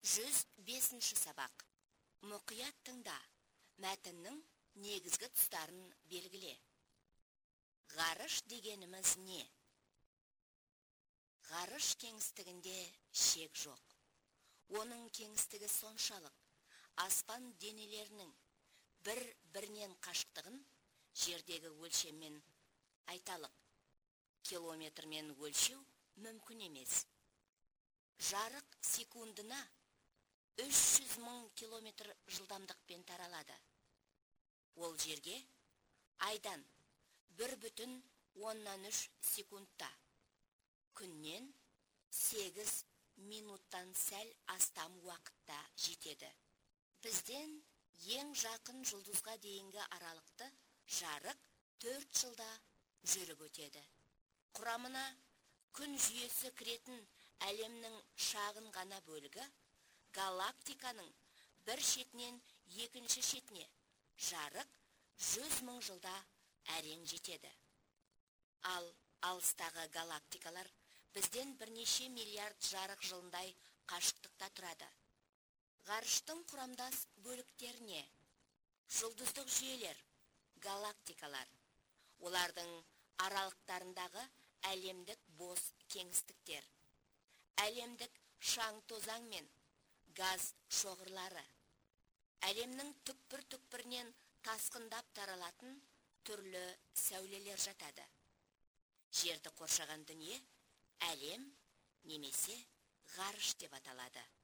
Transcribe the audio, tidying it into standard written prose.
105-ші сабақ. Мұқият тыңда. Мәтіннің негізгі тұстарын белгіле. Ғарыш дегеніміз не? Ғарыш кеңістігінде шек жоқ. Оның кеңістігі соншалық, аспан денелерінің бір-бірінен қашықтығын жердегі өлшеммен айталық. Километрмен өлшеу мүмкін емес. Жарық секундына 300.000 километр жылдамдықпен таралады. Ол жерге айдан 1,3 секундта, күннен 8 минуттан сәл астам уақытта жетеді. Бізден ең жақын жұлдызға дейінгі аралықты жарық 4 жылда жүріп өтеді. Құрамына күн жүйесі кіретін әлемнің шағын ғана бөлігі галактиканың бір шетінен екінші шетіне жарық 100.000 жылда әрең жетеді. Ал алыстағы галактикалар бізден бірнеше миллиард жарық жылындай қашықтықта тұрады. Ғарыштың құрамдас бөліктеріне жұлдыздық жүйелер, галактикалар, олардың аралықтарындағы әлемдік бос кеңістіктер, әлемдік шаң-тозаң мен газ шоғырлары, әлемнің түкпір-түкпірінен тасқындап таралатын түрлі сәулелер жатады. Жерді қоршаған дүние әлем немесе ғарыш деп аталады.